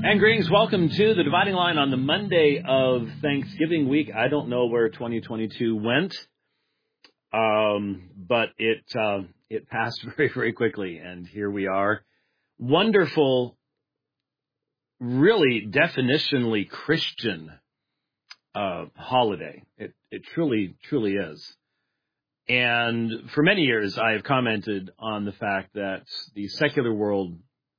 And greetings. Welcome to the Dividing Line on the Monday of Thanksgiving week. I don't know where 2022 went, but it passed very, very quickly. And here we are. Wonderful, really definitionally Christian holiday. It truly, truly is. And for many years, I have commented on the fact that the secular world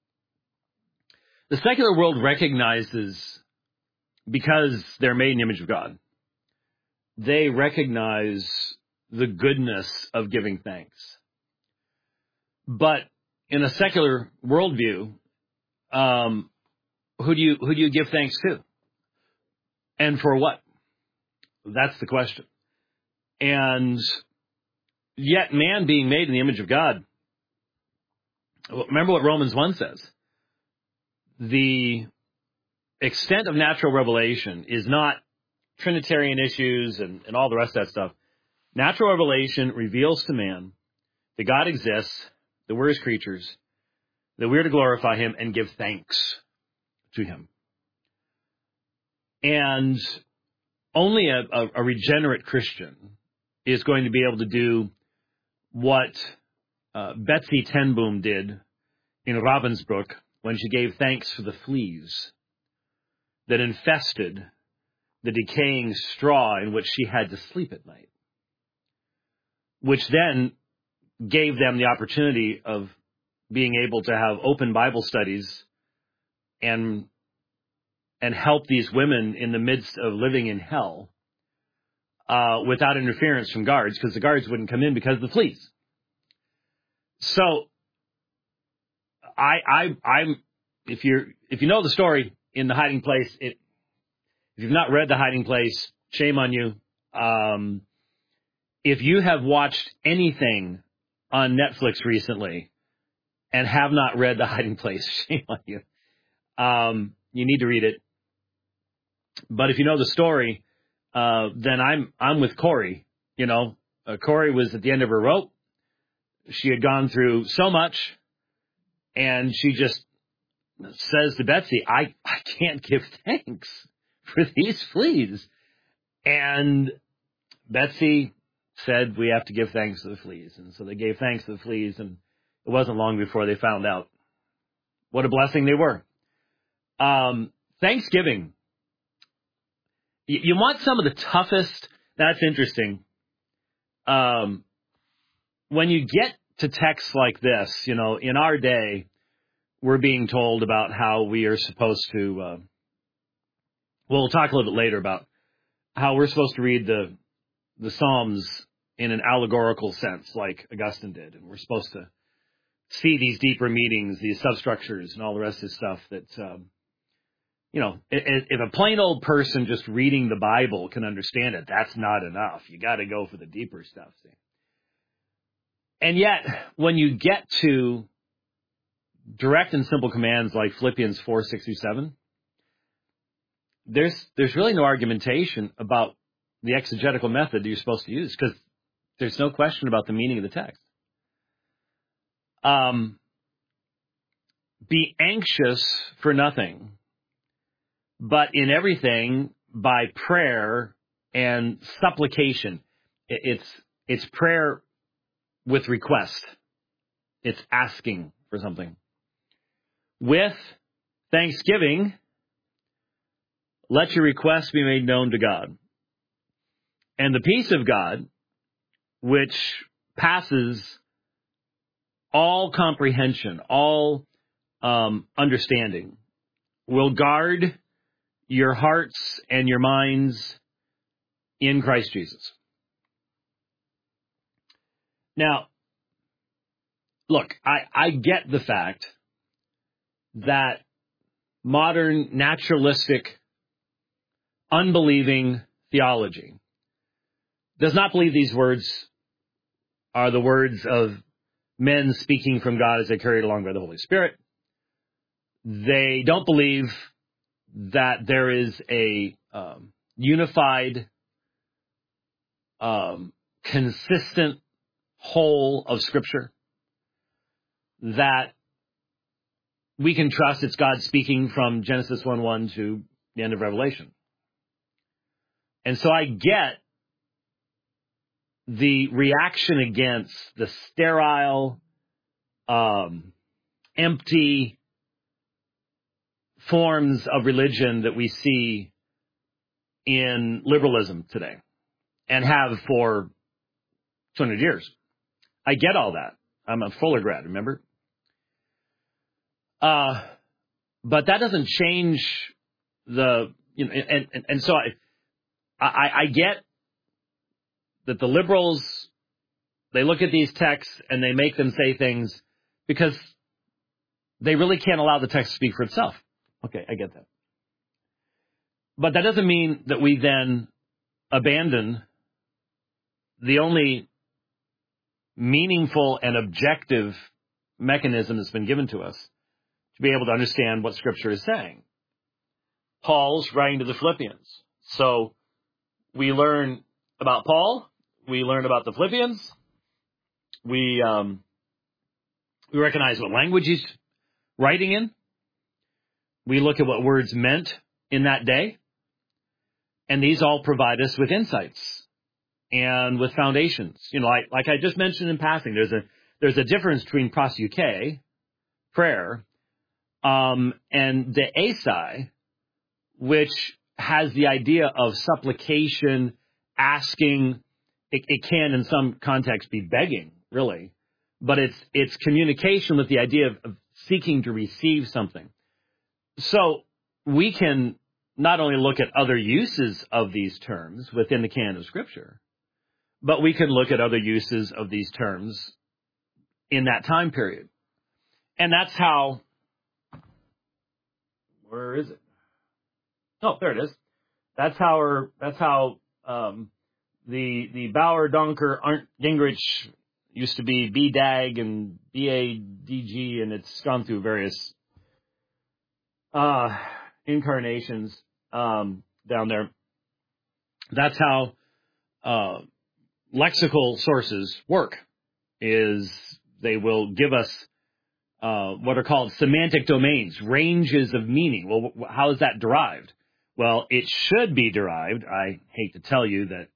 recognizes, because they're made in the image of God, they recognize the goodness of giving thanks. But in a secular worldview, who do you give thanks to? And for what? That's the question. And yet man being made in the image of God, remember what Romans 1 says. The extent of natural revelation is not Trinitarian issues and all the rest of that stuff. Natural revelation reveals to man that God exists, that we're his creatures, that we're to glorify him and give thanks to him. And only a regenerate Christian is going to be able to do what Betsy ten Boom did in Ravensbrück when she gave thanks for the fleas that infested the decaying straw in which she had to sleep at night, which then gave them the opportunity of being able to have open Bible studies and help these women in the midst of living in hell without interference from guards, because the guards wouldn't come in because of the fleas. So I'm if you know the story in The Hiding Place, if you've not read The Hiding Place, shame on you. If you have watched anything on Netflix recently and have not read The Hiding Place, shame on you. You need to read it. But if you know the story, then I'm with Corey. You know, Corey was at the end of her rope. She had gone through so much, and she just says to Betsy, I can't give thanks for these fleas. And Betsy said, we have to give thanks to the fleas. And so they gave thanks to the fleas, and it wasn't long before they found out what a blessing they were. Thanksgiving. You want some of the toughest, that's interesting. When you get to texts like this, you know, in our day, we're being told about how we are supposed to, we'll talk a little bit later about how we're supposed to read the Psalms in an allegorical sense, like Augustine did. And we're supposed to see these deeper meanings, these substructures, and all the rest of this stuff that, you know, if a plain old person just reading the Bible can understand it, that's not enough. You got to go for the deeper stuff. See? And yet, when you get to direct and simple commands like Philippians 4, 6 through 7, there's really no argumentation about the exegetical method that you're supposed to use, because there's no question about the meaning of the text. Be anxious for nothing, but in everything by prayer and supplication. It's prayer with request. It's asking for something. With thanksgiving, let your requests be made known to God. And the peace of God, which passes all comprehension, all understanding, will guard your hearts and your minds in Christ Jesus. Now, look, I get the fact that modern naturalistic, unbelieving theology does not believe these words are the words of men speaking from God as they carried along by the Holy Spirit. They don't believe that there is a unified, consistent whole of Scripture, that we can trust it's God speaking from Genesis 1:1 to the end of Revelation. And so I get the reaction against the sterile, empty forms of religion that we see in liberalism today and have for 200 years. I get all that. I'm a Fuller grad, remember? But that doesn't change the, and so I get that the liberals, they look at these texts and they make them say things because they really can't allow the text to speak for itself. Okay, I get that. But that doesn't mean that we then abandon the only meaningful and objective mechanism that's been given to us to be able to understand what Scripture is saying. Paul's writing to the Philippians. So we learn about Paul. We learn about the Philippians. We recognize what language he's writing in. We look at what words meant in that day. And these all provide us with insights and with foundations. Like I just mentioned in passing, there's a difference between proseuche, prayer, and the asai, which has the idea of supplication, asking. It can, in some contexts, be begging, really. But it's communication with the idea of seeking to receive something. So we can not only look at other uses of these terms within the canon of Scripture, but we can look at other uses of these terms in that time period. And that's how, where is it? Oh, there it is. That's how the Bauer, Donker, Arndt, Gingrich used to be BDAG and BADG, and it's gone through various incarnations down there. That's how lexical sources work, is they will give us what are called semantic domains, ranges of meaning. Well, how is that derived? Well, it should be derived. I hate to tell you that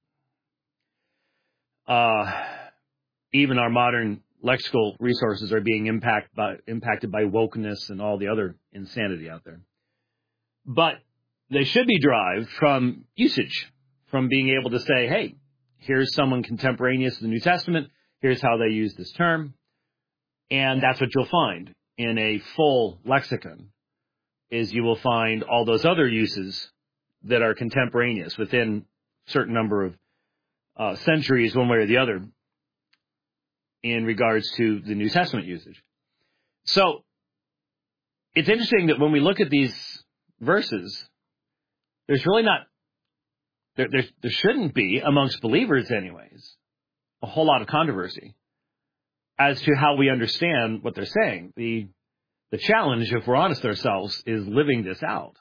even our modern lexical resources are being impacted by wokeness and all the other insanity out there. But they should be derived from usage, from being able to say, hey, here's someone contemporaneous to the New Testament. Here's how they use this term. And that's what you'll find in a full lexicon, is you will find all those other uses that are contemporaneous within a certain number of centuries, one way or the other, in regards to the New Testament usage. So it's interesting that when we look at these verses, there's really not, there shouldn't be, amongst believers anyways, a whole lot of controversy as to how we understand what they're saying. The challenge, if we're honest with ourselves, is living this out.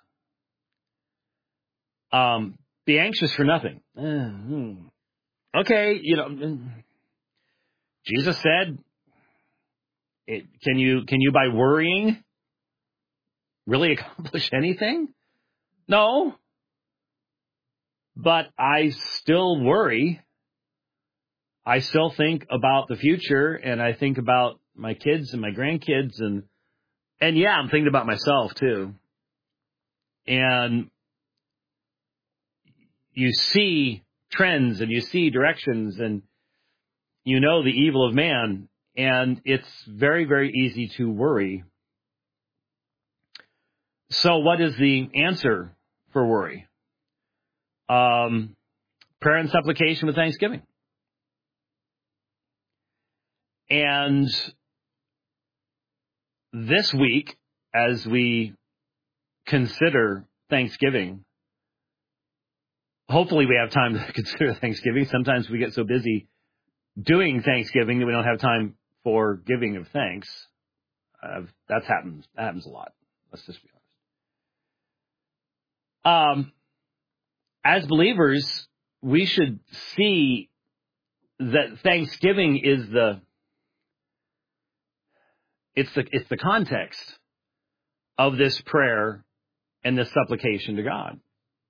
Be anxious for nothing. Okay, Jesus said, can you by worrying really accomplish anything? No. But I still worry. I still think about the future, and I think about my kids and my grandkids, and yeah, I'm thinking about myself too. And you see trends and you see directions, and you know the evil of man, and it's very, very easy to worry. So what is the answer for worry? Prayer and supplication with thanksgiving. And this week, as we consider Thanksgiving, hopefully we have time to consider Thanksgiving. Sometimes we get so busy doing Thanksgiving that we don't have time for giving of thanks. That happens a lot. Let's just be honest. As believers, we should see that Thanksgiving is the context of this prayer and this supplication to God.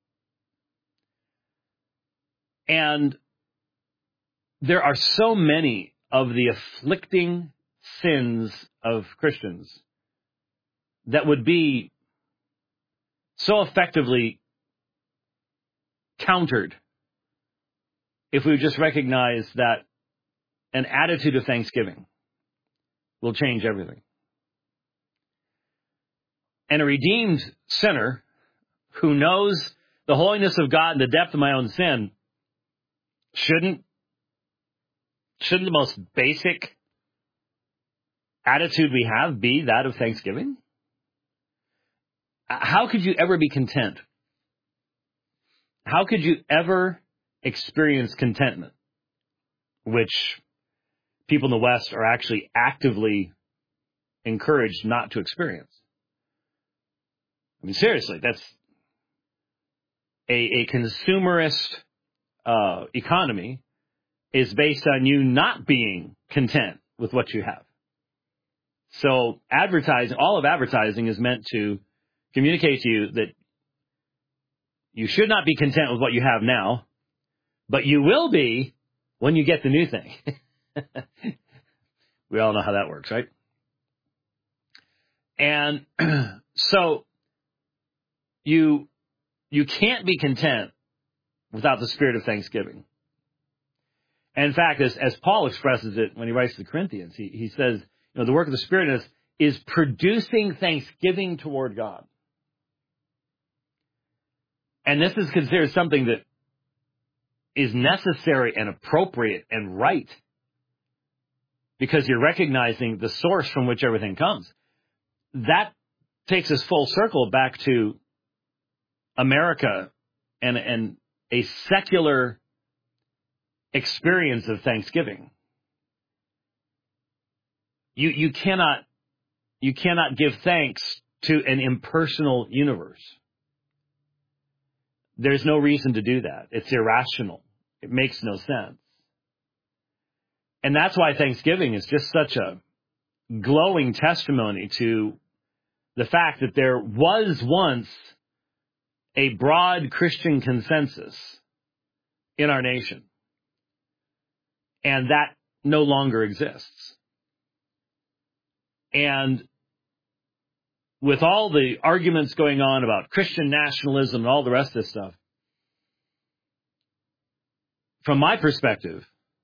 And there are so many of the afflicting sins of Christians that would be so effectively countered if we would just recognize that an attitude of thanksgiving will change everything. And a redeemed sinner who knows the holiness of God and the depth of my own sin, shouldn't the most basic attitude we have be that of thanksgiving? How could you ever be content? How could you ever experience contentment, which people in the West are actually actively encouraged not to experience? I mean, seriously, that's a consumerist economy is based on you not being content with what you have. So all of advertising is meant to communicate to you that you should not be content with what you have now, but you will be when you get the new thing. We all know how that works, right? And so you can't be content without the spirit of thanksgiving. And in fact, as Paul expresses it when he writes to the Corinthians, he says, the work of the Spirit is producing thanksgiving toward God. And this is considered something that is necessary and appropriate and right, because you're recognizing the source from which everything comes. That takes us full circle back to America and a secular experience of thanksgiving. You cannot give thanks to an impersonal universe. There's no reason to do that. It's irrational. It makes no sense. And that's why Thanksgiving is just such a glowing testimony to the fact that there was once a broad Christian consensus in our nation, and that no longer exists. And with all the arguments going on about Christian nationalism and all the rest of this stuff, from my perspective,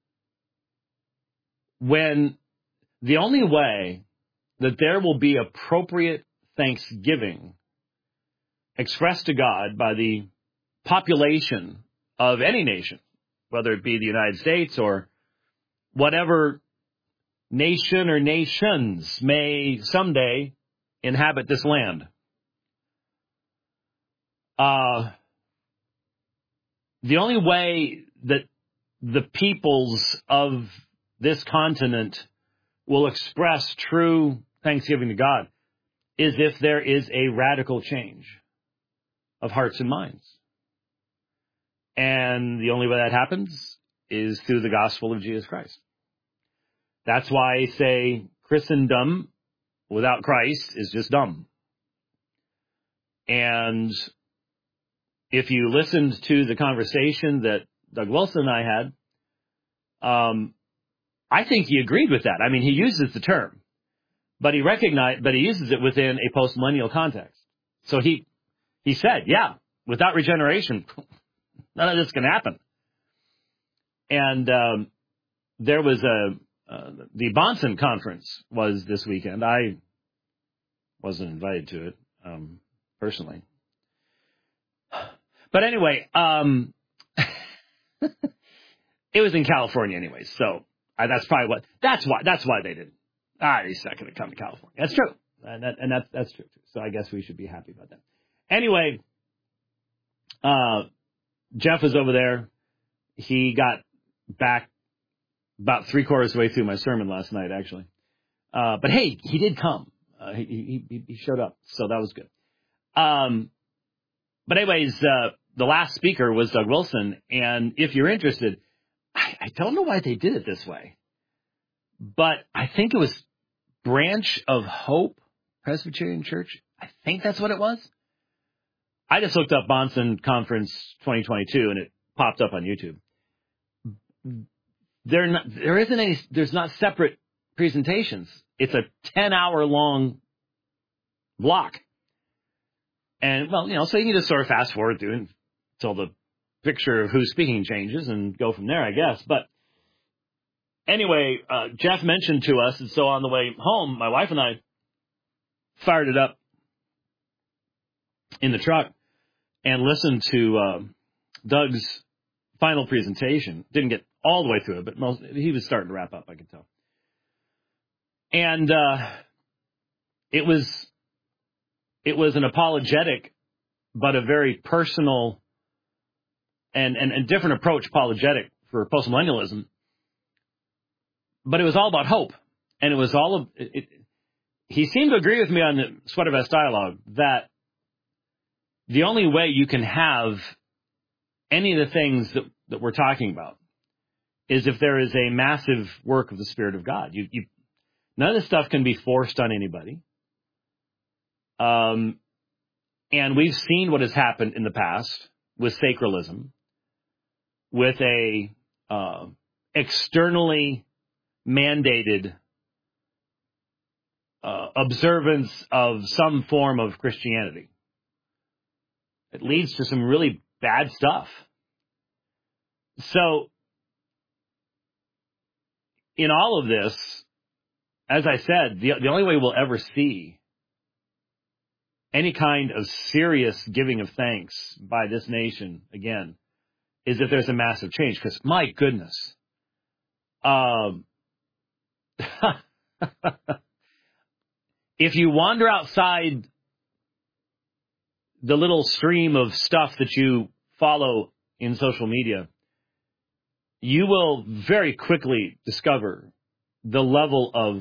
when the only way that there will be appropriate thanksgiving expressed to God by the population of any nation, whether it be the United States or whatever nation or nations may someday inhabit this land, the only way that the peoples of this continent will express true thanksgiving to God is if there is a radical change of hearts and minds. And the only way that happens is through the gospel of Jesus Christ. That's why I say Christendom without Christ is just dumb. And if you listened to the conversation that Doug Wilson and I had, I think he agreed with that. I mean, he uses the term, but he uses it within a post-millennial context. So he said, yeah, without regeneration, none of this can happen. And there was the Bonson conference was this weekend. I wasn't invited to it personally, but anyway, it was in California anyway. So that's why they didn't. He's not going to come to California. That's true, and that's true too. So I guess we should be happy about that. Anyway, Jeff was over there. He got back about 3/4 of the way through my sermon last night, actually. But hey, he did come. He showed up, so that was good. But anyways, the last speaker was Doug Wilson, and if you're interested, I don't know why they did it this way, but I think it was Branch of Hope Presbyterian Church. I think that's what it was. I just looked up Bahnsen Conference 2022, and it popped up on YouTube. There's not separate presentations. It's a 10-hour long block. And, well, so you can just sort of fast forward through until the picture of who's speaking changes and go from there, I guess. But anyway, Jeff mentioned to us, and so on the way home, my wife and I fired it up in the truck and listened to Doug's final presentation. Didn't get all the way through it, but he was starting to wrap up, I could tell. And it was an apologetic, but a very personal and different approach apologetic for postmillennialism. But it was all about hope. And it was all of it. He seemed to agree with me on the Sweater Vest Dialogue that the only way you can have any of the things that we're talking about is if there is a massive work of the Spirit of God. None of this stuff can be forced on anybody. And we've seen what has happened in the past with sacralism, with a externally mandated observance of some form of Christianity. It leads to some really bad stuff. So, in all of this, as I said, the only way we'll ever see any kind of serious giving of thanks by this nation, again, is if there's a massive change. Because, my goodness, if you wander outside the little stream of stuff that you follow in social media, you will very quickly discover the level of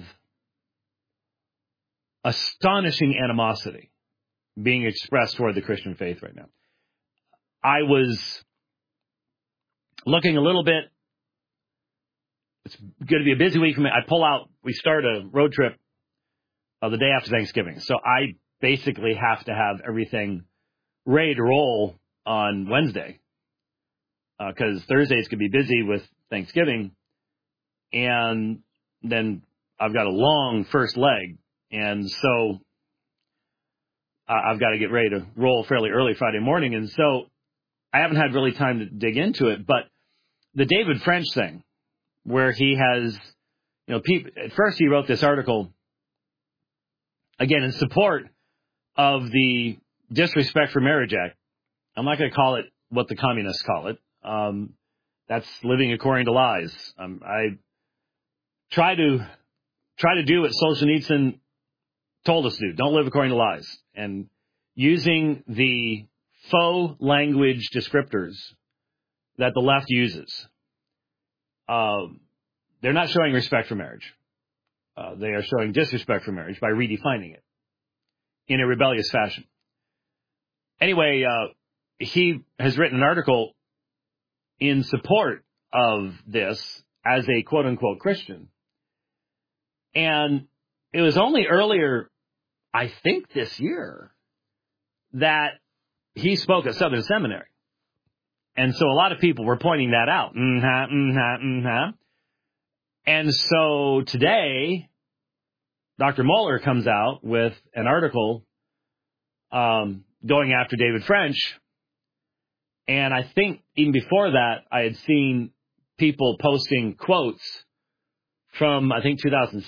astonishing animosity being expressed toward the Christian faith right now. I was looking a little bit. It's going to be a busy week for me. We start a road trip the day after Thanksgiving. So I basically have to have everything ready to roll on Wednesday. Because Thursdays could be busy with Thanksgiving. And then I've got a long first leg. And so I've got to get ready to roll fairly early Friday morning. And so I haven't had really time to dig into it. But the David French thing, where he has, at first he wrote this article, again, in support of the Disrespect for Marriage Act. I'm not going to call it what the communists call it. That's living according to lies. I try to do what Solzhenitsyn told us to do. Don't live according to lies. And using the faux language descriptors that the left uses, they're not showing respect for marriage. They are showing disrespect for marriage by redefining it in a rebellious fashion. Anyway, he has written an article in support of this as a quote-unquote Christian. And it was only earlier, I think this year, that he spoke at Southern Seminary. And so a lot of people were pointing that out. And so today, Dr. Mohler comes out with an article going after David French. And I think even before that, I had seen people posting quotes from, I think,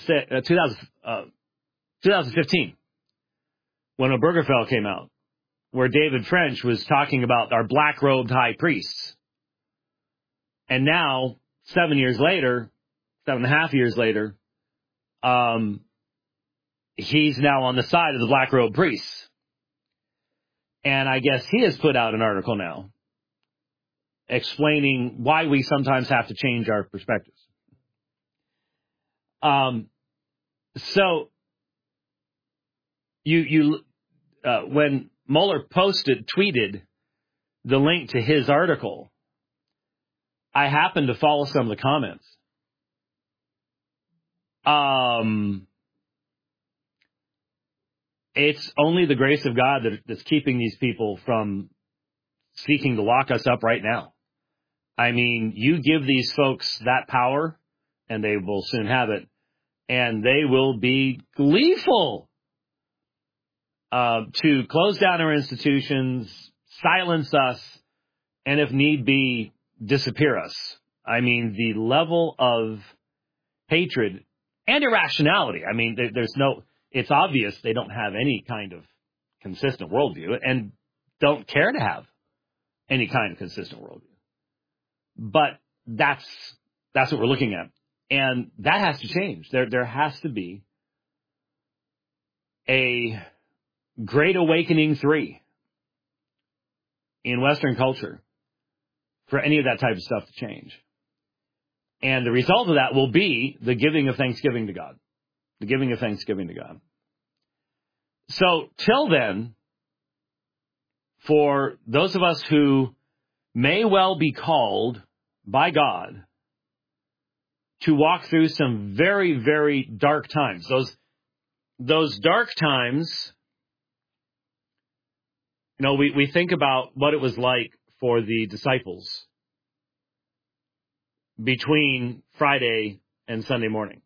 2015, when Obergefell came out, where David French was talking about our black-robed high priests. And now, 7.5 years later, he's now on the side of the black-robed priests. And I guess he has put out an article now explaining why we sometimes have to change our perspectives. So when Mohler tweeted the link to his article, I happened to follow some of the comments. It's only the grace of God that's keeping these people from seeking to lock us up right now. I mean, you give these folks that power, and they will soon have it, and they will be gleeful to close down our institutions, silence us, and if need be, disappear us. I mean, the level of hatred and irrationality. I mean, it's obvious they don't have any kind of consistent worldview and don't care to have any kind of consistent worldview. But that's what we're looking at. And that has to change. There has to be a Great Awakening 3 in Western culture for any of that type of stuff to change. And the result of that will be the giving of thanksgiving to God. The giving of thanksgiving to God. So, till then, for those of us who may well be called by God to walk through some very, very dark times. Those dark times, we think about what it was like for the disciples between Friday and Sunday morning.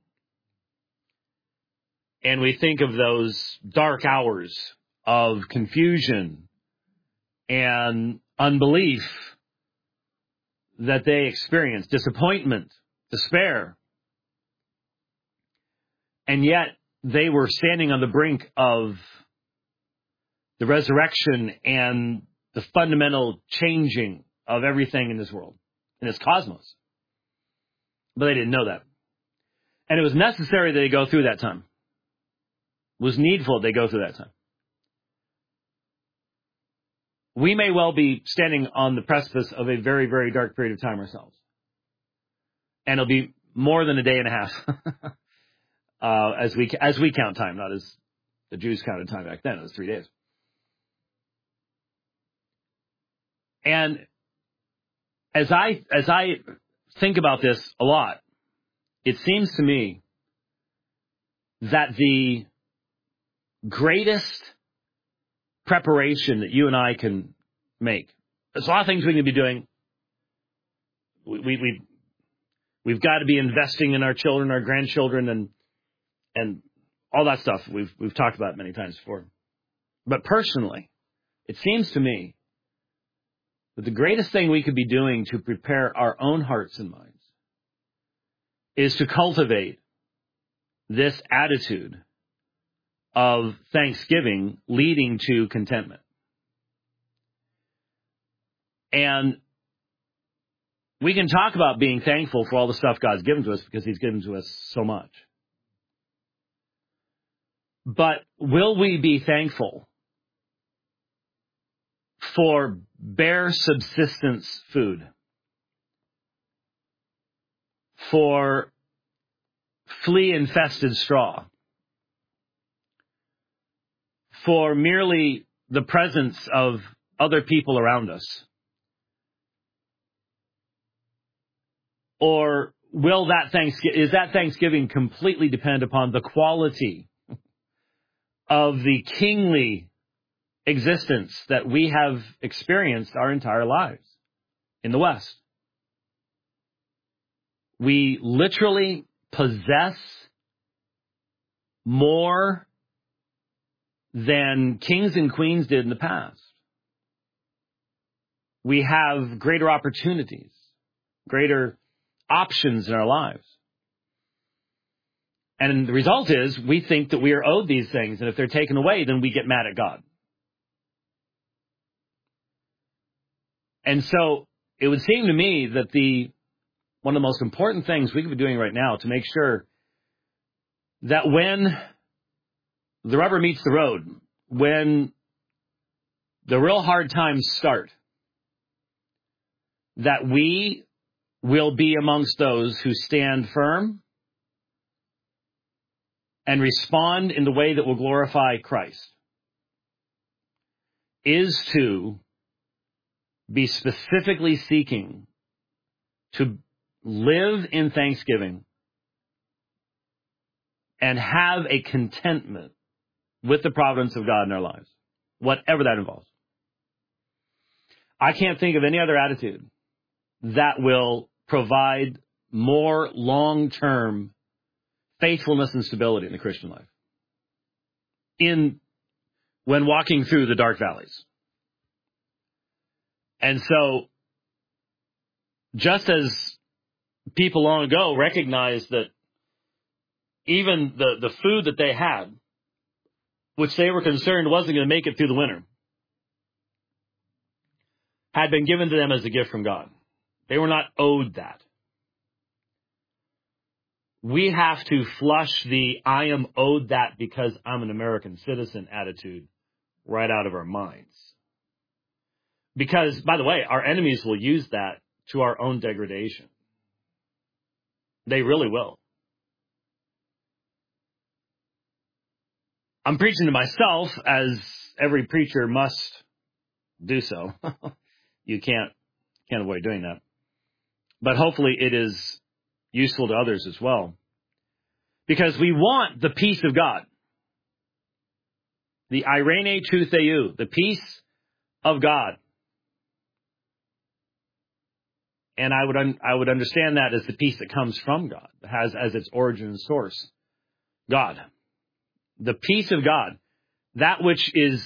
And we think of those dark hours of confusion and unbelief that they experienced, disappointment, despair. And yet they were standing on the brink of the resurrection and the fundamental changing of everything in this world, in this cosmos. But they didn't know that. And it was necessary that they go through that time. It was needful they go through that time. We may well be standing on the precipice of a very, very dark period of time ourselves. And it'll be more than a day and a half as we count time, not as the Jews counted time back then. It was 3 days. And as I think about this a lot, it seems to me that the greatest preparation that you and I can make, there's a lot of things we can be doing. We've got to be investing in our children, our grandchildren, and all that stuff we've talked about many times before. But personally, it seems to me that the greatest thing we could be doing to prepare our own hearts and minds is to cultivate this attitude of thanksgiving leading to contentment. And we can talk about being thankful for all the stuff God's given to us because He's given to us so much. But will we be thankful for bare subsistence food? For flea-infested straw? For merely the presence of other people around us? Or is that Thanksgiving completely depend upon the quality of the kingly existence that we have experienced our entire lives in the West? We literally possess more than kings and queens did in the past. We have greater opportunities, greater options in our lives. And the result is we think that we are owed these things, and if they're taken away, then we get mad at God. And so it would seem to me that one of the most important things we could be doing right now to make sure that when the rubber meets the road, when the real hard times start, that we will be amongst those who stand firm and respond in the way that will glorify Christ, is to be specifically seeking to live in thanksgiving and have a contentment with the providence of God in our lives, whatever that involves. I can't think of any other attitude that will provide more long-term faithfulness and stability in the Christian life when walking through the dark valleys. And so, just as people long ago recognized that even the food that they had, which they were concerned wasn't going to make it through the winter, had been given to them as a gift from God. They were not owed that. We have to flush the I am owed that because I'm an American citizen attitude right out of our minds. Because, by the way, our enemies will use that to our own degradation. They really will. I'm preaching to myself, as every preacher must do so. You can't avoid doing that. But hopefully it is useful to others as well. Because we want the peace of God. The eirene tou theou, the peace of God. And I would understand that as the peace that comes from God, has as its origin and source God. The peace of God, that which is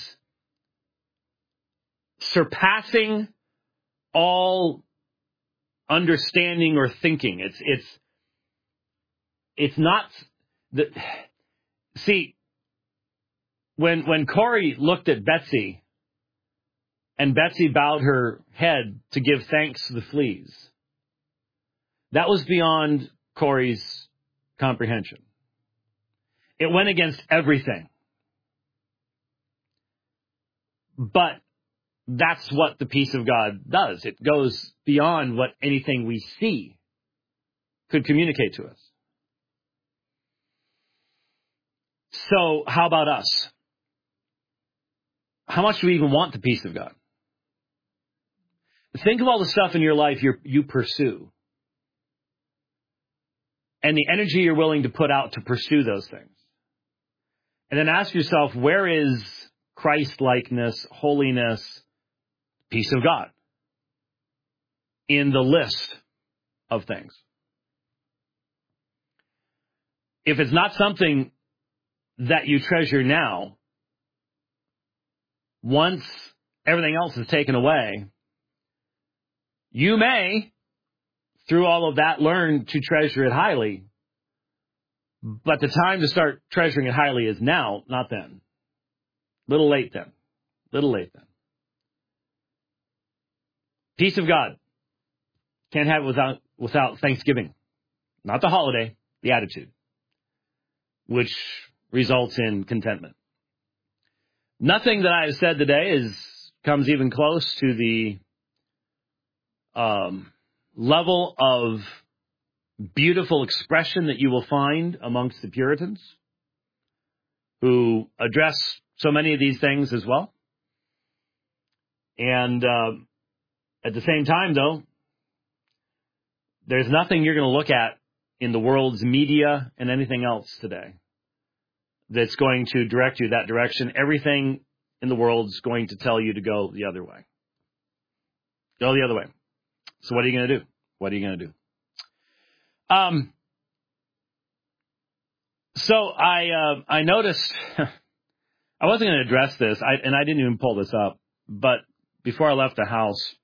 surpassing all understanding or thinking. It's not the. See, when Corey looked at Betsy, and Betsy bowed her head to give thanks to the fleas, that was beyond Corey's comprehension. It went against everything. But that's what the peace of God does. It goes beyond what anything we see could communicate to us. So how about us? How much do we even want the peace of God? Think of all the stuff in your life you pursue, and the energy you're willing to put out to pursue those things. And then ask yourself, where is Christ-likeness, holiness, peace of God in the list of things? If it's not something that you treasure now, once everything else is taken away, you may, through all of that, learn to treasure it highly. But the time to start treasuring it highly is now, not then. Little late then. Peace of God. Can't have it without thanksgiving. Not the holiday, the attitude, which results in contentment. Nothing that I have said today comes even close to the level of beautiful expression that you will find amongst the Puritans, who address so many of these things as well. And at the same time, though, there's nothing you're going to look at in the world's media and anything else today that's going to direct you that direction. Everything in the world is going to tell you to go the other way. Go the other way. So what are you going to do? So I noticed, I wasn't going to address this, and I didn't even pull this up, but before I left the house,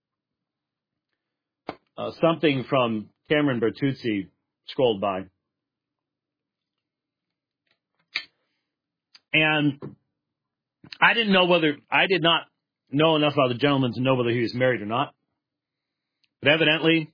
something from Cameron Bertuzzi scrolled by. And I did not know enough about the gentleman to know whether he was married or not. But evidently,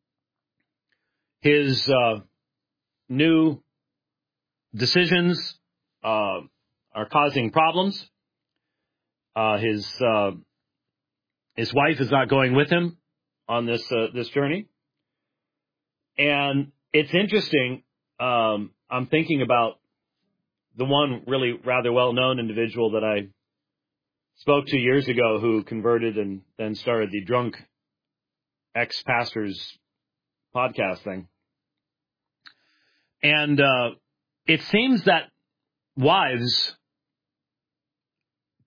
his new decisions are causing problems. His wife is not going with him on this journey. And it's interesting. I'm thinking about the one really rather well-known individual that I spoke to years ago who converted and then started the Drunk Ex-Pastors podcast thing. And it seems that wives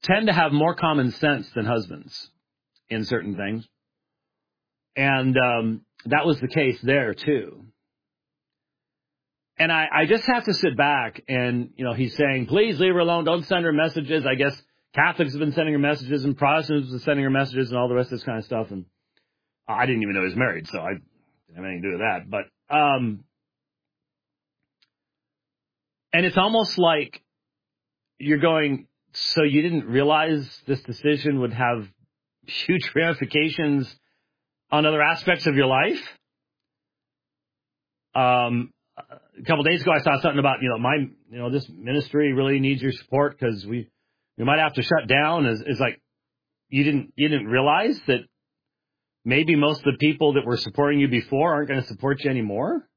tend to have more common sense than husbands in certain things. And that was the case there, too. And I just have to sit back and, he's saying, please leave her alone. Don't send her messages. I guess Catholics have been sending her messages and Protestants have been sending her messages and all the rest of this kind of stuff. And I didn't even know he was married, so I didn't have anything to do with that. But, and it's almost like you're going, so you didn't realize this decision would have huge ramifications on other aspects of your life? A couple of days ago, I saw something about, this ministry really needs your support because we might have to shut down. It's like, you didn't realize that maybe most of the people that were supporting you before aren't going to support you anymore?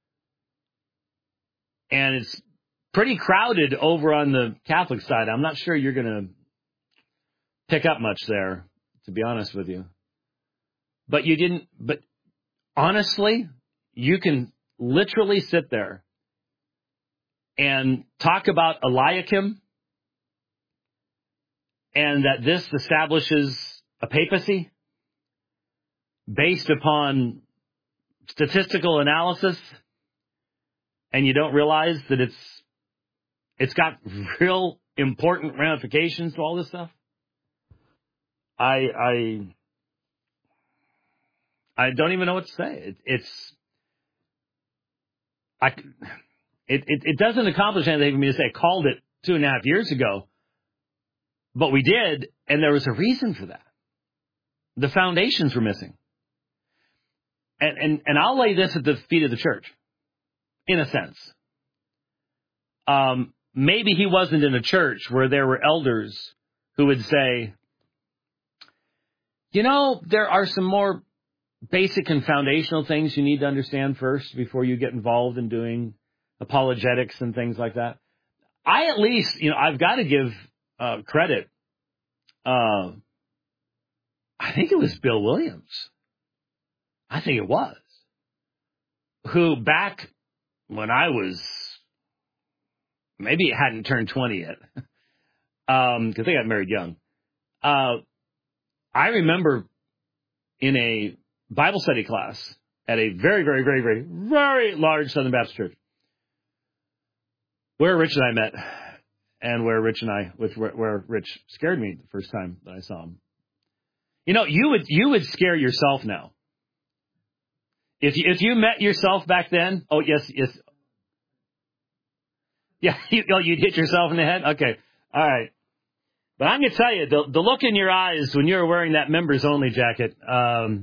And it's pretty crowded over on the Catholic side. I'm not sure you're going to pick up much there, to be honest with you. But honestly, you can literally sit there and talk about Eliakim and that this establishes a papacy based upon statistical analysis, and you don't realize that it's got real important ramifications to all this stuff. I don't even know what to say. It doesn't accomplish anything for me to say I called it 2.5 years ago, but we did, and there was a reason for that. The foundations were missing. And I'll lay this at the feet of the church, in a sense. Maybe he wasn't in a church where there were elders who would say, there are some more basic and foundational things you need to understand first before you get involved in doing apologetics and things like that. I at least, I've got to give credit. I think it was Bill Williams. I think it was. Who back when I was, maybe it hadn't turned 20 yet, because they got married young. I remember in a Bible study class at a very, very, very, very, very large Southern Baptist church, where Rich and I met, and where Rich scared me the first time that I saw him. You would scare yourself now. If you met yourself back then, oh yes, yeah, you'd hit yourself in the head. Okay, all right. But I'm going to tell you, the look in your eyes when you were wearing that members only jacket. How'd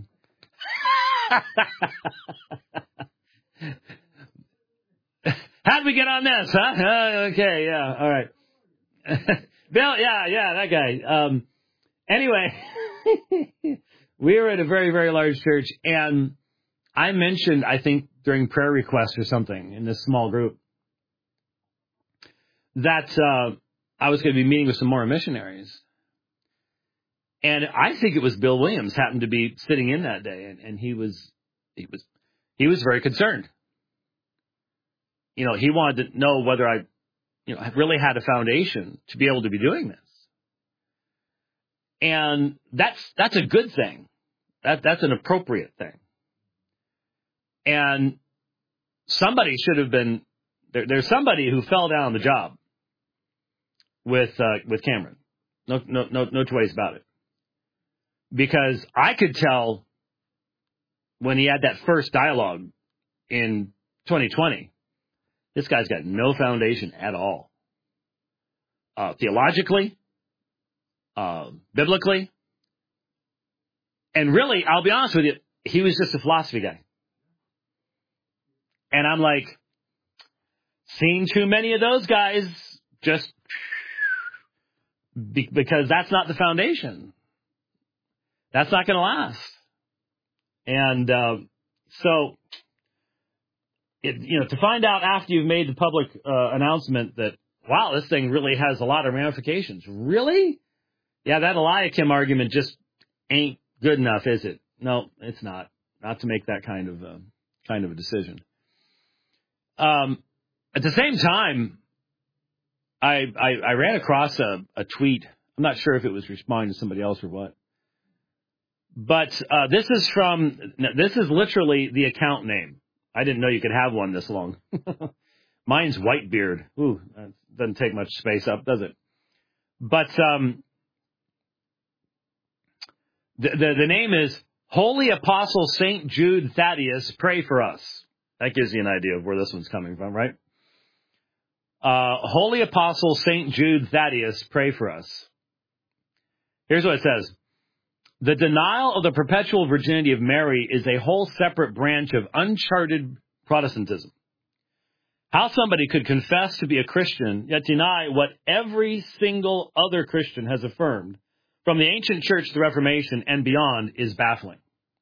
we get on this, huh? Okay, yeah, all right. Bill, yeah, that guy. Anyway, we were at a very, very large church, and I mentioned, I think, during prayer requests or something in this small group, that I was going to be meeting with some more missionaries. And I think it was Bill Williams happened to be sitting in that day, and he was very concerned. He wanted to know whether I, really had a foundation to be able to be doing this. And that's a good thing. That's an appropriate thing. And somebody should have been there's somebody who fell down on the job with Cameron. No two ways about it. Because I could tell when he had that first dialogue in 2020, this guy's got no foundation at all. Theologically, biblically, and really, I'll be honest with you, he was just a philosophy guy. And I'm like, seen too many of those guys just because that's not the foundation. That's not going to last. And so, to find out after you've made the public announcement that, wow, this thing really has a lot of ramifications. Really? Yeah, that Eliakim argument just ain't good enough, is it? No, it's not. Not to make that kind of a decision. At the same time, I ran across a tweet I'm not sure if it was responding to somebody else or what. But this is literally the account name. I didn't know you could have one this long. Mine's Whitebeard. Ooh, that doesn't take much space up, does it? But the name is Holy Apostle St. Jude Thaddeus, pray for us. That gives you an idea of where this one's coming from, right? Holy Apostle St. Jude Thaddeus, pray for us. Here's what it says. The denial of the perpetual virginity of Mary is a whole separate branch of uncharted Protestantism. How somebody could confess to be a Christian, yet deny what every single other Christian has affirmed from the ancient church to the Reformation and beyond is baffling.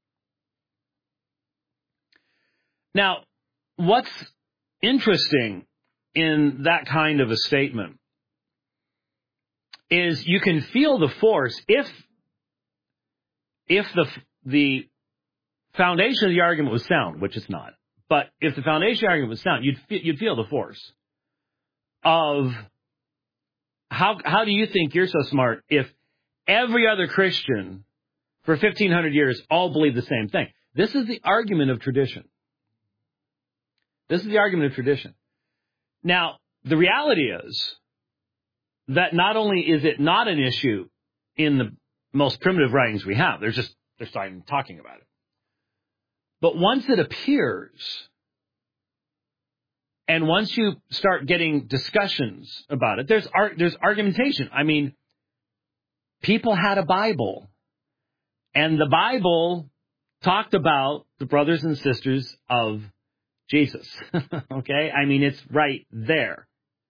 Now, what's interesting in that kind of a statement is you can feel the force if the foundation of the argument was sound, which it's not. But if the foundation of the argument was sound, you'd feel the force of how do you think you're so smart if every other Christian for 1,500 years all believed the same thing? This is the argument of tradition. This is the argument of tradition. Now, the reality is that not only is it not an issue in the most primitive writings we have, they're starting talking about it. But once it appears, and once you start getting discussions about it, there's argumentation. I mean, people had a Bible, and the Bible talked about the brothers and sisters of Jesus. Okay? I mean, it's right there.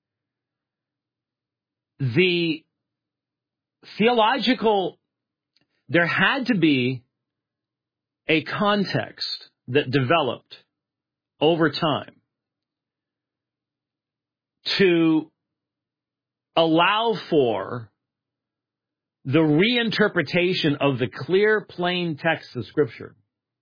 The theological, there had to be a context that developed over time to allow for the reinterpretation of the clear, plain text of Scripture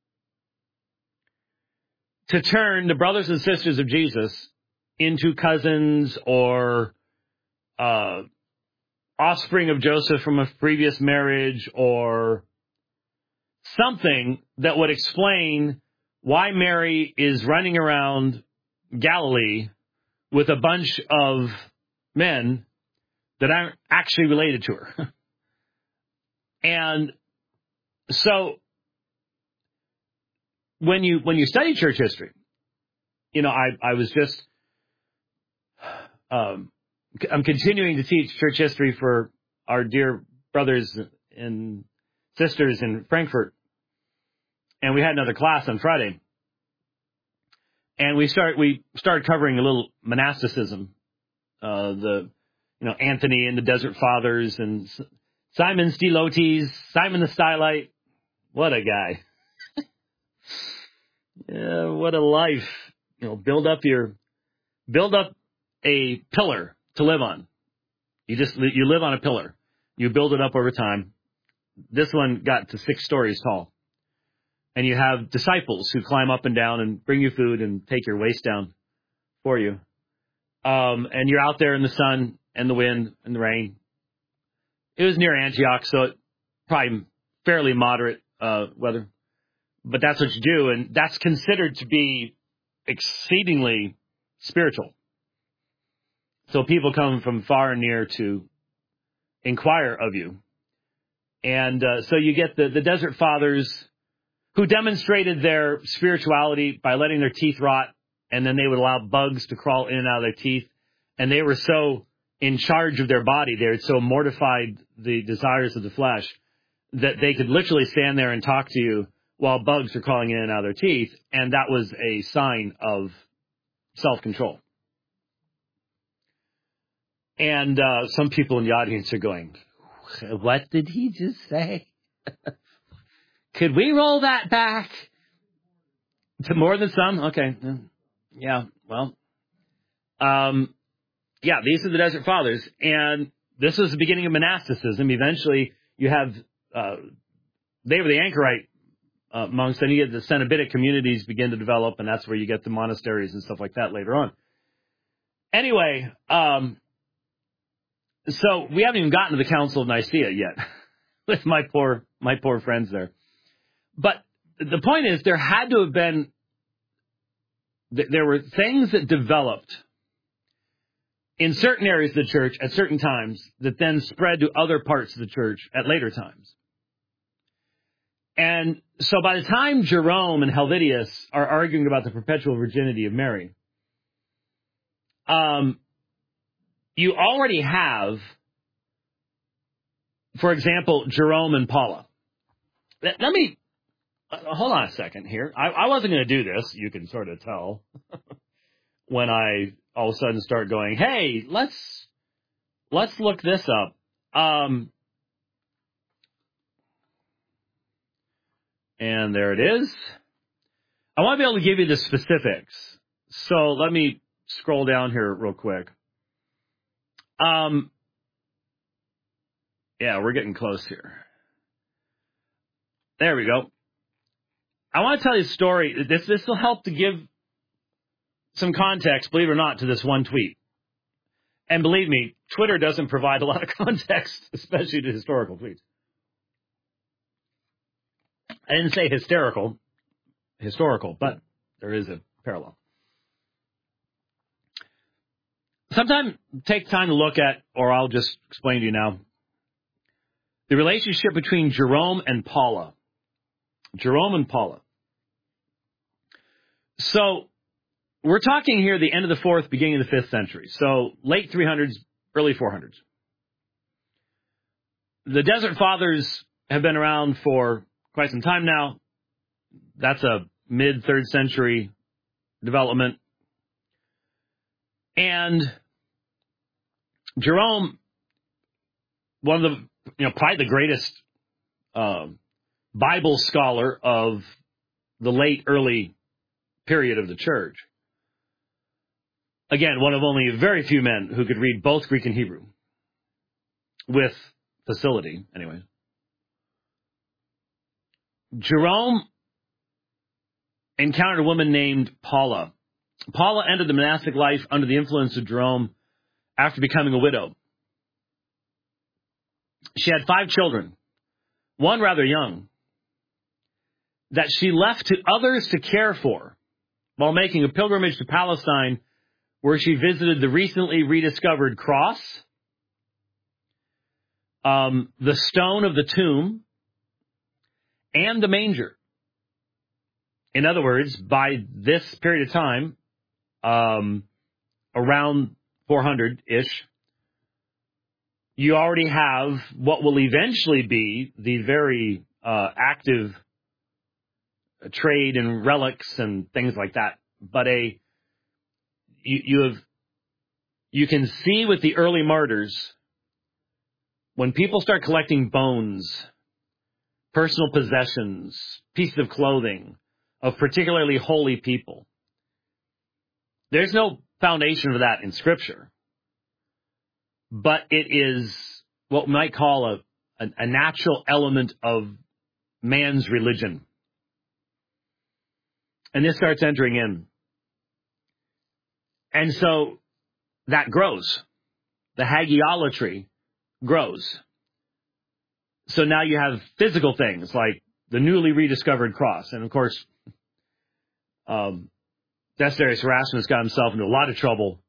to turn the brothers and sisters of Jesus into cousins or offspring of Joseph from a previous marriage or something that would explain why Mary is running around Galilee with a bunch of men that aren't actually related to her. And so when you study church history, you know, I was just I'm continuing to teach church history for our dear brothers and sisters in Frankfurt. And we had another class on Friday. And we started covering a little monasticism, Anthony and the Desert Fathers and Simon Stylites, Simon the Stylite. What a guy. Yeah, what a life. You know, build up a pillar to live on. You live on a pillar. You build it up over time. This one got to 6 stories tall. And you have disciples who climb up and down and bring you food and take your waist down for you. And you're out there in the sun and the wind and the rain. It was near Antioch, so probably fairly moderate weather. But that's what you do, and that's considered to be exceedingly spiritual. So people come from far and near to inquire of you. And so you get the Desert Fathers who demonstrated their spirituality by letting their teeth rot, and then they would allow bugs to crawl in and out of their teeth. And they were so in charge of their body, they had so mortified the desires of the flesh that they could literally stand there and talk to you while bugs are crawling in and out of their teeth, and that was a sign of self-control. And some people in the audience are going, what did he just say? Could we roll that back to more than some? Okay. Yeah, well. These are the Desert Fathers. And this was the beginning of monasticism. Eventually, you have, they were the anchorite monks. Then you get the Cenobitic communities begin to develop, and that's where you get the monasteries and stuff like that later on. Anyway, So we haven't even gotten to the Council of Nicaea yet with my poor friends there. But the point is, there had to have been, there were things that developed in certain areas of the church at certain times that then spread to other parts of the church at later times. And so by the time Jerome and Helvidius are arguing about the perpetual virginity of Mary, you already have, for example, Jerome and Paula. Let me, hold on a second here. I wasn't going to do this. You can sort of tell when I all of a sudden start going, hey, let's look this up. And there it is. I want to be able to give you the specifics. So let me scroll down here real quick. Yeah, we're getting close here. There we go. I want to tell you a story. This will help to give some context, believe it or not, to this one tweet. And believe me, Twitter doesn't provide a lot of context, especially to historical tweets. I didn't say historical, but there is a parallel. Sometime take time to look at, or I'll just explain to you now, the relationship between Jerome and Paula. Jerome and Paula. So we're talking here the end of the 4th, beginning of the 5th century. So late 300s, early 400s. The Desert Fathers have been around for quite some time now. That's a mid-3rd century development. And Jerome, one of the, probably the greatest Bible scholar of the late, early period of the church. Again, one of only very few men who could read both Greek and Hebrew with facility, anyway. Jerome encountered a woman named Paula. Paula ended the monastic life under the influence of Jerome after becoming a widow. She had 5 children, one rather young, that she left to others to care for while making a pilgrimage to Palestine, where she visited the recently rediscovered cross, the stone of the tomb, and the manger. In other words, by this period of time, around 400-ish, you already have what will eventually be the very active trade in relics and things like that. But you can see with the early martyrs, when people start collecting bones, personal possessions, pieces of clothing of particularly holy people, there's no foundation for that in Scripture. But it is what we might call a natural element of man's religion. And this starts entering in. And so that grows. The hagiolatry grows. So now you have physical things like the newly rediscovered cross. And of course, Desiderius Erasmus got himself into a lot of trouble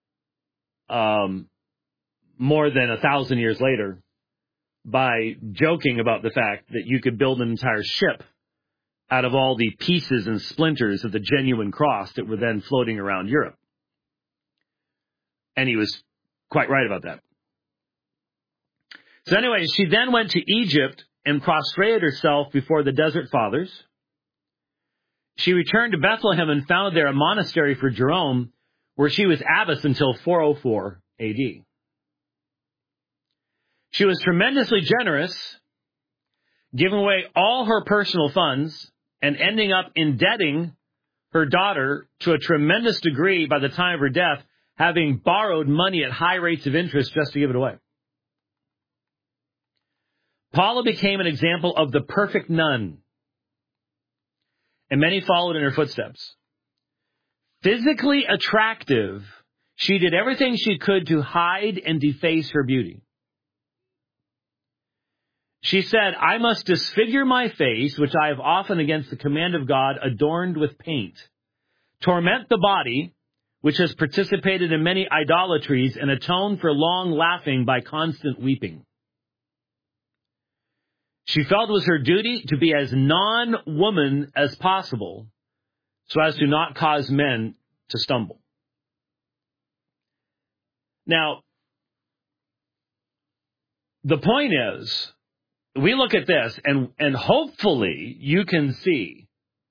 more than 1,000 years later by joking about the fact that you could build an entire ship out of all the pieces and splinters of the genuine cross that were then floating around Europe. And he was quite right about that. So anyway, she then went to Egypt and prostrated herself before the Desert Fathers. She returned to Bethlehem and founded there a monastery for Jerome, where she was abbess until 404 AD. She was tremendously generous, giving away all her personal funds and ending up indebting her daughter to a tremendous degree by the time of her death, having borrowed money at high rates of interest just to give it away. Paula became an example of the perfect nun, and many followed in her footsteps. Physically attractive, She did everything she could to hide and deface her beauty. She said, I must disfigure my face, which I have often against the command of God adorned with paint, torment the body, which has participated in many idolatries, and atone for long laughing by constant weeping. She felt it was her duty to be as non-woman as possible so as to not cause men to stumble. Now, the point is, we look at this, and hopefully you can see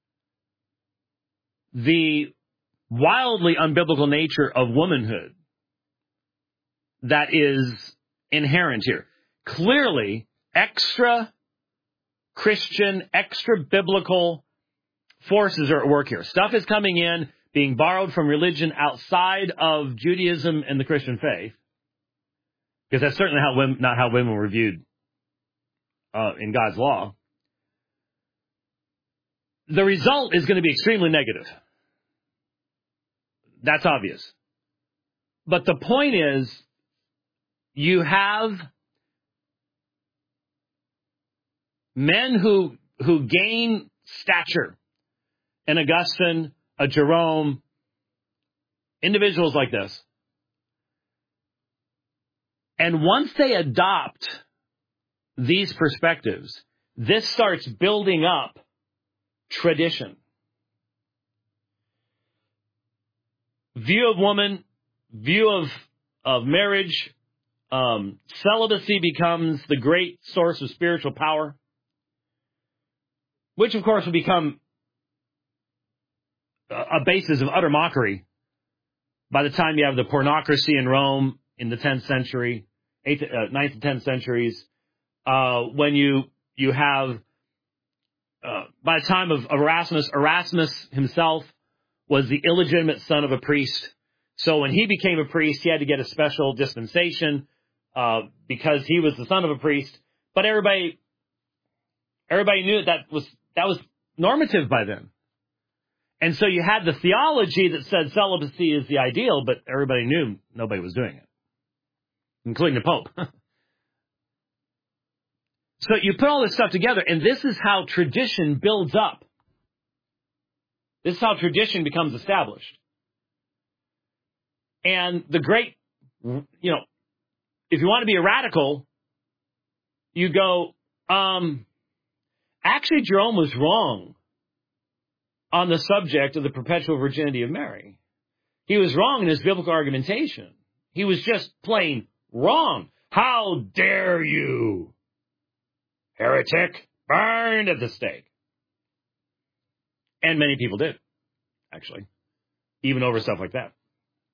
the wildly unbiblical nature of womanhood that is inherent here. Clearly, extra-Christian, extra-biblical forces are at work here. Stuff is coming in, being borrowed from religion outside of Judaism and the Christian faith, because that's certainly not how women were viewed in God's law. The result is going to be extremely negative. That's obvious. But the point is, you have men who gain stature, an Augustine, a Jerome, individuals like this. And once they adopt these perspectives, this starts building up tradition. View of woman, view of marriage, celibacy becomes the great source of spiritual power, which of course will become a basis of utter mockery by the time you have the pornocracy in Rome in the 10th century, 9th and 10th centuries, when you have, by the time of Erasmus himself was the illegitimate son of a priest. So when he became a priest, he had to get a special dispensation because he was the son of a priest. But everybody knew that was normative by then. And so you had the theology that said celibacy is the ideal, but everybody knew nobody was doing it, including the Pope. So you put all this stuff together, and this is how tradition builds up. This is how tradition becomes established. And the great, if you want to be a radical, you go, actually Jerome was wrong on the subject of the perpetual virginity of Mary. He was wrong in his biblical argumentation. He was just plain wrong. How dare you, heretic, burned at the stake. And many people did, actually, even over stuff like that.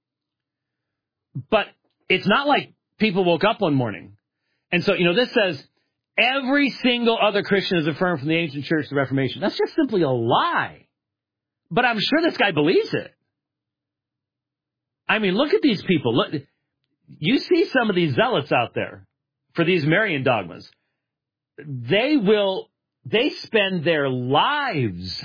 But it's not like people woke up one morning. And so, this says every single other Christian is affirmed from the ancient church to the Reformation. That's just simply a lie. But I'm sure this guy believes it. I mean, look at these people. Look, you see some of these zealots out there for these Marian dogmas. They spend their lives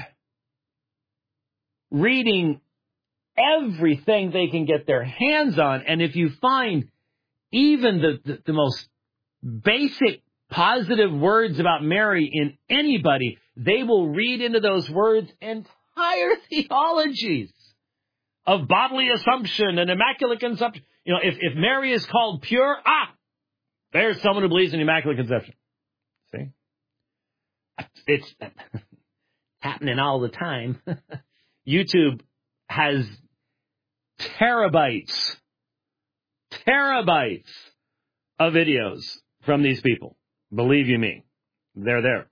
reading everything they can get their hands on. And if you find even the most basic positive words about Mary in anybody, they will read into those words entire theologies of bodily assumption and immaculate conception. If Mary is called pure, there's someone who believes in immaculate conception. See? It's happening all the time. YouTube has terabytes of videos from these people. Believe you me, they're there.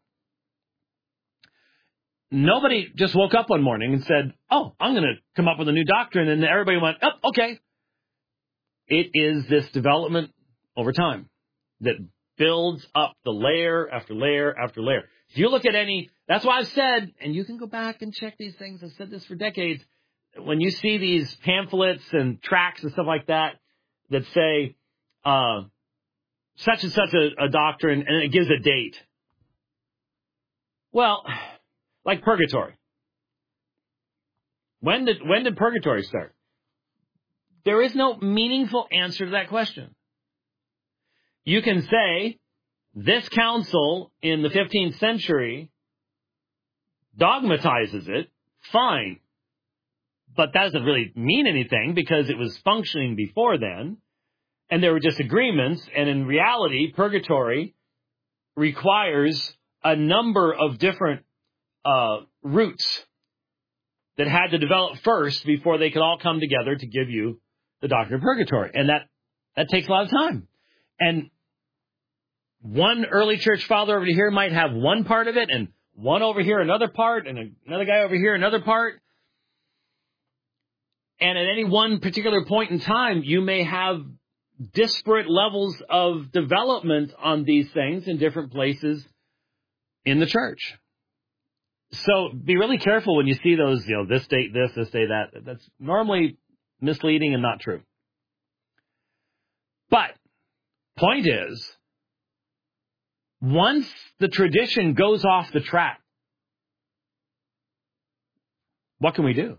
Nobody just woke up one morning and said, I'm going to come up with a new doctrine, and everybody went, okay. It is this development over time that builds up the layer after layer after layer. If you look at that's why I've said, and you can go back and check these things, I've said this for decades, when you see these pamphlets and tracts and stuff like that say, such and such a doctrine, and it gives a date. Well, like purgatory. When did purgatory start? there is no meaningful answer to that question. You can say, this council in the 15th century dogmatizes it, fine. But that doesn't really mean anything because it was functioning before then, and there were disagreements, and in reality, purgatory requires a number of different roots that had to develop first before they could all come together to give you the doctrine of purgatory. And that takes a lot of time. And one early church father over here might have one part of it, and one over here another part, and another guy over here another part. And at any one particular point in time, you may have disparate levels of development on these things in different places in the church. So be really careful when you see those, this date this day that. That's normally misleading and not true. But point is, once the tradition goes off the track, what can we do?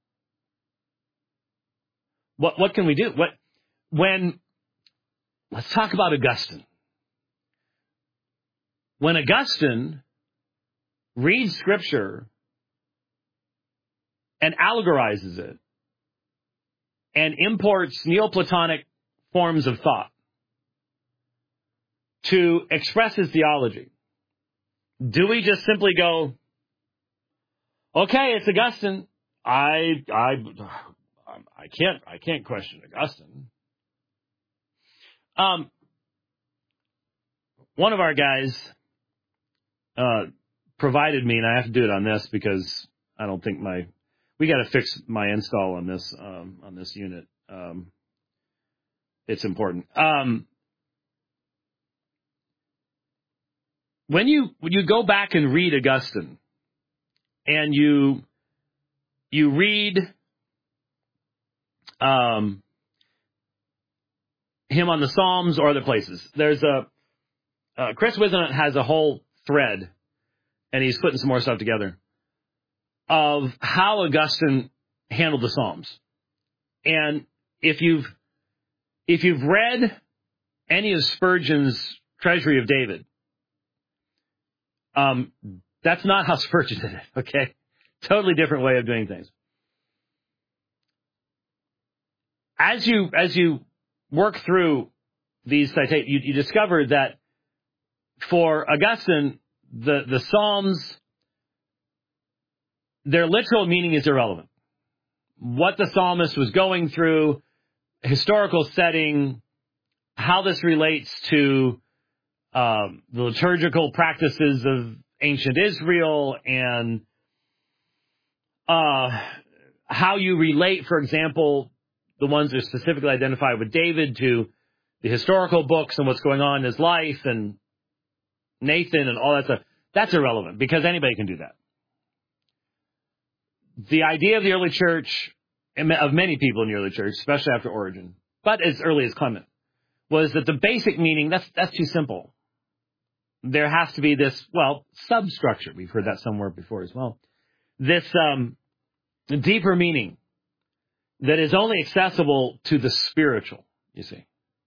What can we do? Let's talk about Augustine. When Augustine reads Scripture and allegorizes it and imports Neoplatonic forms of thought to express his theology, do we just simply go, okay, it's Augustine. I can't question Augustine. One of our guys provided me, and I have to do it on this because I don't think we got to fix my install on this unit. It's important. When you go back and read Augustine, and you read him on the Psalms or other places, there's Chris Wisenant has a whole thread, and he's putting some more stuff together, of how Augustine handled the Psalms. And if you've read any of Spurgeon's Treasury of David, that's not how Spurgeon did it, okay? Totally different way of doing things. As you work through these citations, you discover that for Augustine, the Psalms, their literal meaning is irrelevant. What the psalmist was going through, historical setting, how this relates to the liturgical practices of ancient Israel, and how you relate, for example, the ones that are specifically identified with David to the historical books and what's going on in his life, and Nathan and all that stuff. That's irrelevant because anybody can do that. The idea of the early church, of many people in the early church, especially after Origen, but as early as Clement, was that the basic meaning, that's too simple. There has to be this, substructure. We've heard that somewhere before as well. This deeper meaning that is only accessible to the spiritual, you see.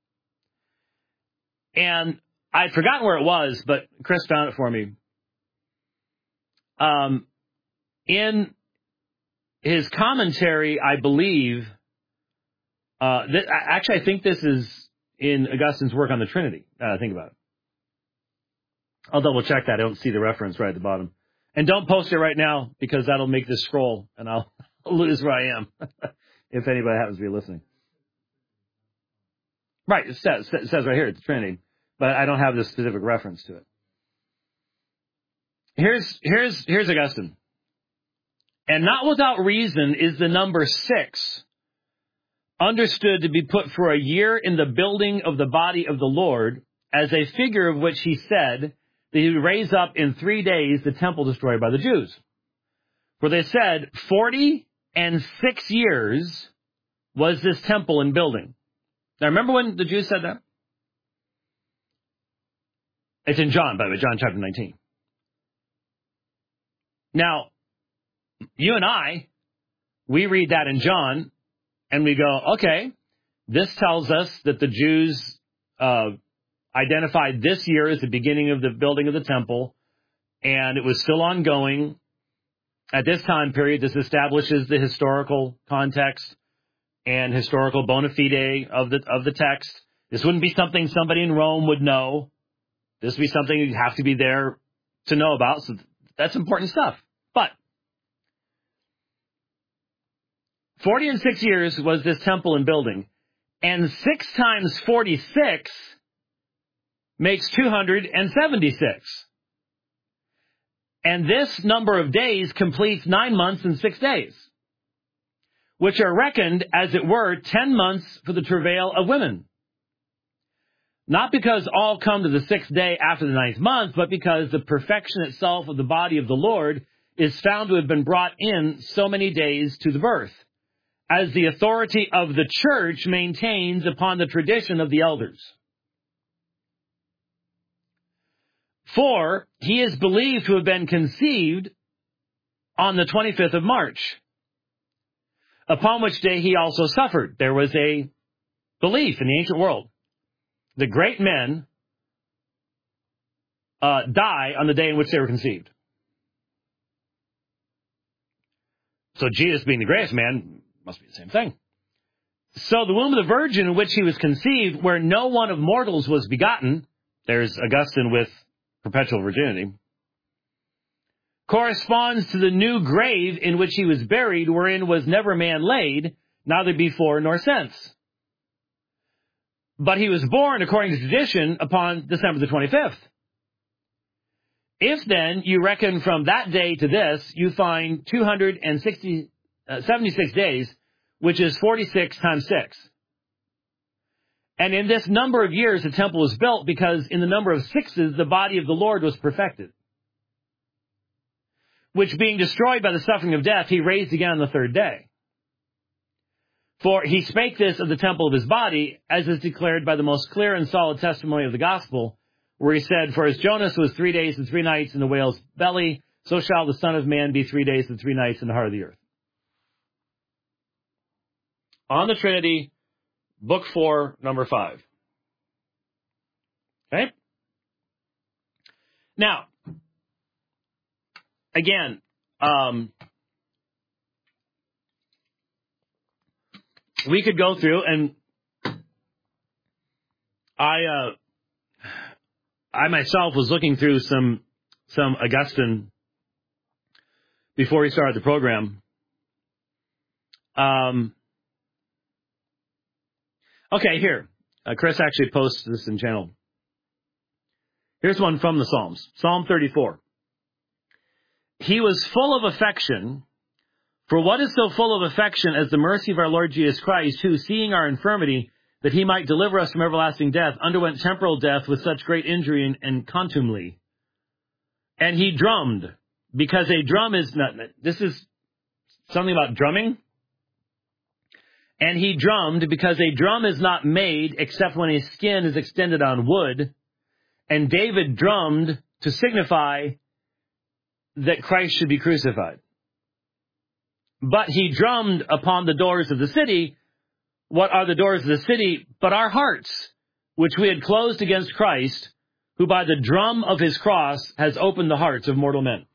And I'd forgotten where it was, but Chris found it for me. In his commentary, I believe, I think this is in Augustine's work on the Trinity, think about it. I'll double check that. I don't see the reference right at the bottom. And don't post it right now because that'll make this scroll and I'll lose where I am if anybody happens to be listening. Right, it says right here, it's the Trinity, but I don't have the specific reference to it. Here's Augustine. And not without reason is the number 6 understood to be put for a year in the building of the body of the Lord, as a figure of which he said that he would raise up in 3 days the temple destroyed by the Jews. For they said 40 and 6 years was this temple in building. Now remember when the Jews said that? It's in John, by the way, John chapter 19. Now, you and I, we read that in John, and we go, okay, this tells us that the Jews identified this year as the beginning of the building of the temple, and it was still ongoing. At this time period, this establishes the historical context and historical bona fide of the text. This wouldn't be something somebody in Rome would know. This would be something you'd have to be there to know about. So that's important stuff. But 40 and 6 years was this temple in building. And 6 times 46 makes 276. And this number of days completes 9 months and 6 days, which are reckoned, as it were, 10 months for the travail of women. Not because all come to the 6th day after the 9th month, but because the perfection itself of the body of the Lord is found to have been brought in so many days to the birth, as the authority of the church maintains upon the tradition of the elders. For he is believed to have been conceived on the 25th of March, upon which day he also suffered. There was a belief in the ancient world that great men die on the day in which they were conceived. So Jesus, being the greatest man, must be the same thing. So the womb of the virgin in which he was conceived, where no one of mortals was begotten, there's Augustine with perpetual virginity, corresponds to the new grave in which he was buried, wherein was never man laid, neither before nor since. But he was born, according to tradition, upon December the 25th. If then you reckon from that day to this, you find 276 days, which is 46 times 6. And in this number of years, the temple was built because in the number of sixes, the body of the Lord was perfected, which being destroyed by the suffering of death, he raised again on the 3rd day. For he spake this of the temple of his body, as is declared by the most clear and solid testimony of the gospel, where he said, for as Jonas was 3 days and 3 nights in the whale's belly, so shall the Son of Man be 3 days and 3 nights in the heart of the earth. On the Trinity, Book 4, number 5. Okay? Now, again, we could go through, and I myself was looking through some Augustine before we started the program. Okay, here. Chris actually posts this in channel. Here's one from the Psalms. Psalm 34. He was full of affection. For what is so full of affection as the mercy of our Lord Jesus Christ, who, seeing our infirmity, that he might deliver us from everlasting death, underwent temporal death with such great injury and contumely. And he drummed, because a drum is not... This is something about drumming. And he drummed, because a drum is not made except when a skin is extended on wood. And David drummed to signify that Christ should be crucified. But he drummed upon the doors of the city. What are the doors of the city but our hearts, which we had closed against Christ, who by the drum of his cross has opened the hearts of mortal men.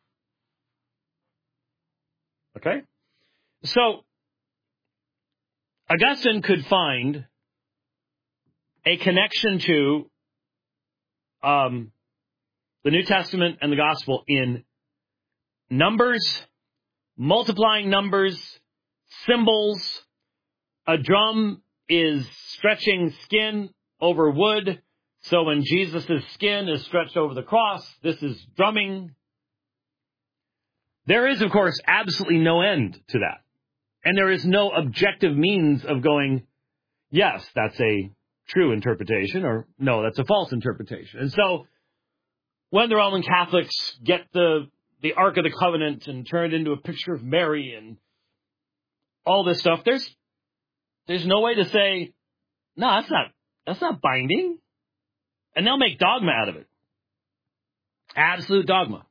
Okay? So, Augustine could find a connection to the New Testament and the Gospel in numbers, multiplying numbers, symbols. A drum is stretching skin over wood. So when Jesus' skin is stretched over the cross, this is drumming. There is, of course, absolutely no end to that. And there is no objective means of going, yes, that's a true interpretation, or no, that's a false interpretation. And so when the Roman Catholics get the Ark of the Covenant and turn it into a picture of Mary and all this stuff, there's no way to say, no, that's not binding. And they'll make dogma out of it. Absolute dogma.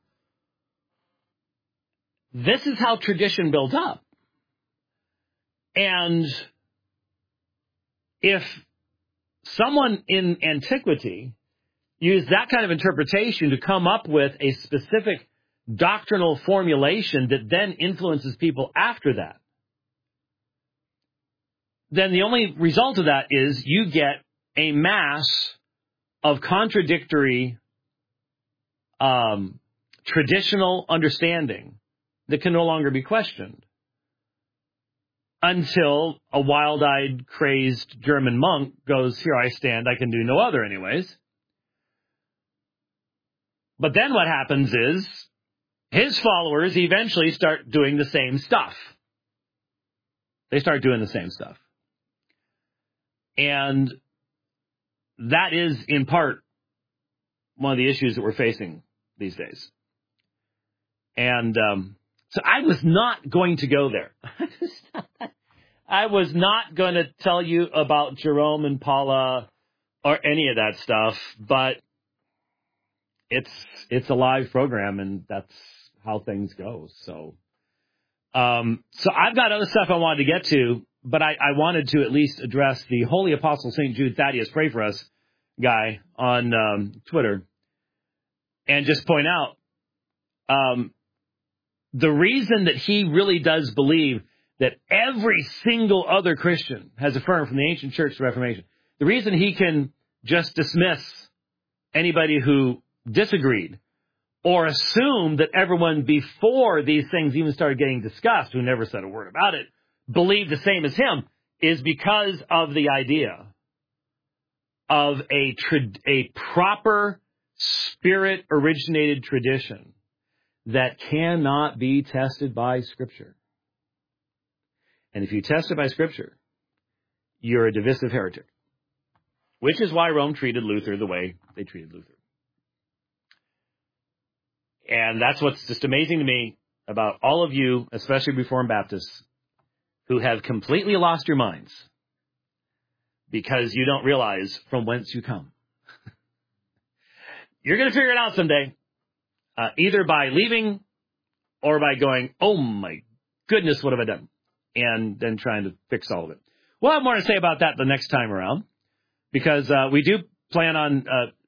This is how tradition builds up. And if someone in antiquity used that kind of interpretation to come up with a specific doctrinal formulation that then influences people after that, then the only result of that is you get a mass of contradictory traditional understanding that can no longer be questioned until a wild-eyed, crazed German monk goes, here I stand, I can do no other anyways. But then what happens is his followers eventually start doing the same stuff. They start doing the same stuff. And that is, in part, one of the issues that we're facing these days. And so I was not going to go there. I was not going to tell you about Jerome and Paula or any of that stuff, but it's a live program, and that's how things go. So I've got other stuff I wanted to get to, but I wanted to at least address the Holy Apostle St. Jude Thaddeus Pray For Us guy on Twitter and just point out the reason that he really does believe that every single other Christian has affirmed from the ancient church to Reformation, the reason he can just dismiss anybody who disagreed or assume that everyone before these things even started getting discussed, who never said a word about it, believed the same as him, is because of the idea of a proper Spirit-originated tradition that cannot be tested by Scripture. And if you test it by Scripture, you're a divisive heretic, which is why Rome treated Luther the way they treated Luther. And that's what's just amazing to me about all of you, especially Reformed Baptists, who have completely lost your minds because you don't realize from whence you come. You're going to figure it out someday, either by leaving or by going, oh my goodness, what have I done? And then trying to fix all of it. We'll have more to say about that the next time around, because we do plan on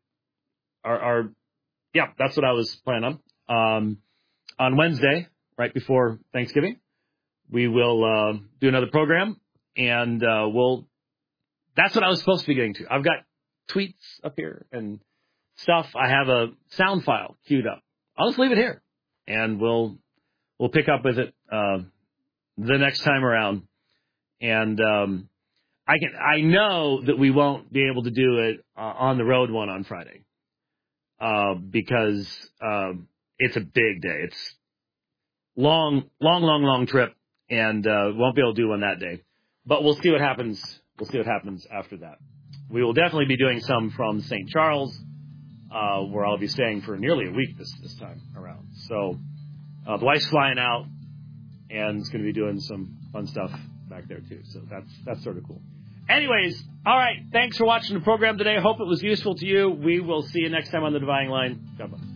that's what I was planning on. On Wednesday, right before Thanksgiving, we will do another program, and that's what I was supposed to be getting to. I've got tweets up here and stuff. I have a sound file queued up. I'll just leave it here, and we'll pick up with it the next time around. And I know that we won't be able to do it on the road one on Friday because it's a big day. It's long trip, and won't be able to do one that day. But we'll see what happens. We'll see what happens after that. We will definitely be doing some from St. Charles, where I'll be staying for nearly a week this time around. So the wife's flying out, and it's going to be doing some fun stuff back there too. So that's sort of cool. Anyways, all right. Thanks for watching the program today. Hope it was useful to you. We will see you next time on the Dividing Line. God bless.